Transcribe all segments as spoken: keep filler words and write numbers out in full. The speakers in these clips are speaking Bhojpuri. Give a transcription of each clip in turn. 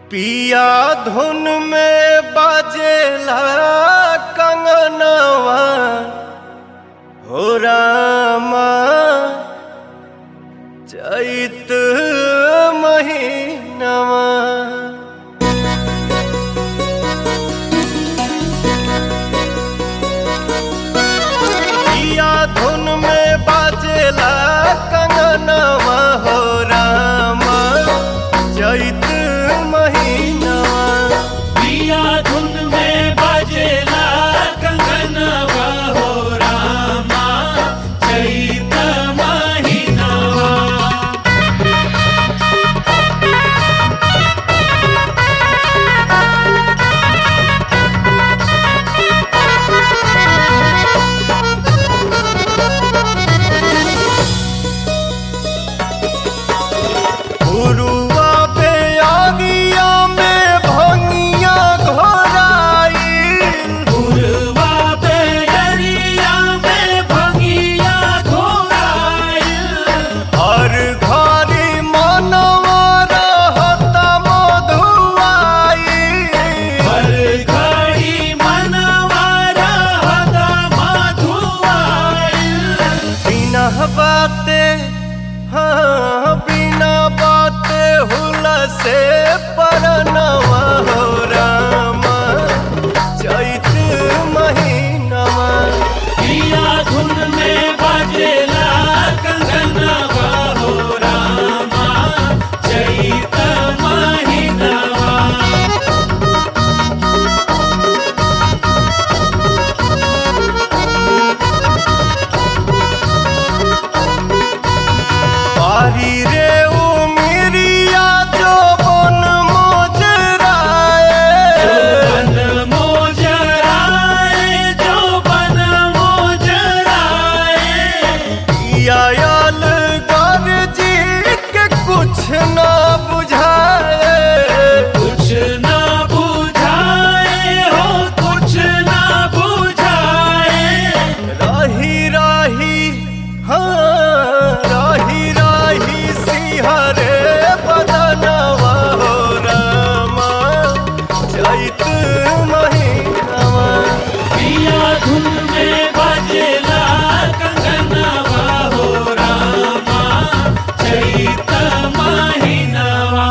पिया धुन में बाजेला कंगनवा हो रामा चैत महीनवा। पिया धुन में बाजेला कंगनवा हो रामा चैत महीनवा। पिया धुन में बाजेला कंगनवा हो रामा चैत महीनवा। गुरुआ पे आगिया में भंगिया घोराई, गुरुआ पे अरिया में भंगिया घोराई। हर घड़ी मनवा रहता मधुआई। हर घड़ी मनवा रहता मधुआई। बिना बाते हाँ बिना बाते हुला से परनवा हो रामा चैत महीनवा। पिया धुन में बाजेला कंगनवा हो रामा चैत महीनवा। बारी रे उमिरिया जो बन मोजराए, बन मोजराए जो बन मोजराए। आयल गर जी के कुछ न बुझाए। कुछ ना बुझाए हो कुछ ना बुझाए। रही रही हाँ रही रही सिहरे बदनवा हो रामा चैत महीनवा। पिया धुन में बाजेला कंगनवा हो रामा चैत महीनवा।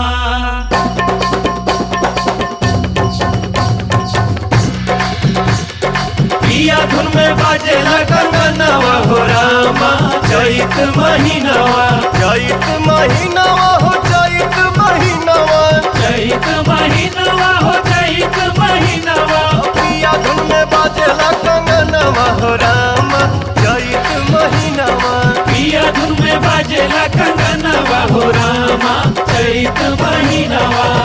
पिया धुन में बाजेला कंगनवा हो रामा चैत महीनवा। चैत महीनवा हो चैत महीनवा। चैत महीनवा हो चैत महीनवा। पिया धुन में बाजेला कंगनवा हो रामा चैत महीनवा। पिया धुन में बाजेला कंगनवा हो रामा चैत महीनवा।